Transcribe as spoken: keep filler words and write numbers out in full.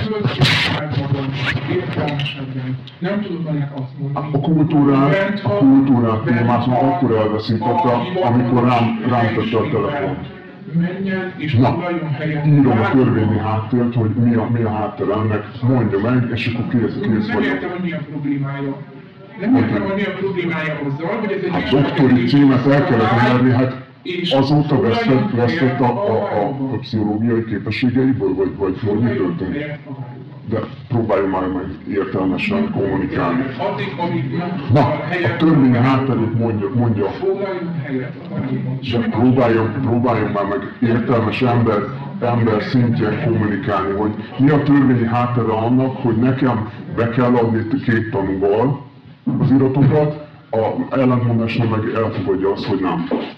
tudod csinálni magam, értelmesebben. Nem tudod ennek azt mondani. A kultúrát, a kultúrát témát már akkor elveszítette, amikor rám, rám tette a telefont. Menjen és Na, foglaljon helyet. írom a törvényi háttért, hogy mi a, mi a háttere ennek, mondja meg, és akkor kész, kész Nem vagyok. értem, hogy mi a problémája. Nem értem, hogy mi a problémája azzal, hogy ez egy Hát doktori címet el kellett nyerni, hát azóta vesztett, vesztett a, a, a, a pszichológiai képességeiből, vagy, vagy hogy mi történik? De próbáljon már meg értelmesen kommunikálni. Na, a törvény hátterét mondja, mondja. De próbáljon, próbáljon már meg értelmes ember, ember szintjén kommunikálni, hogy mi a törvényi háttere annak, hogy nekem be kell adni két tanúval az iratokat, a ellentmondásra meg elfogadja azt, hogy nem.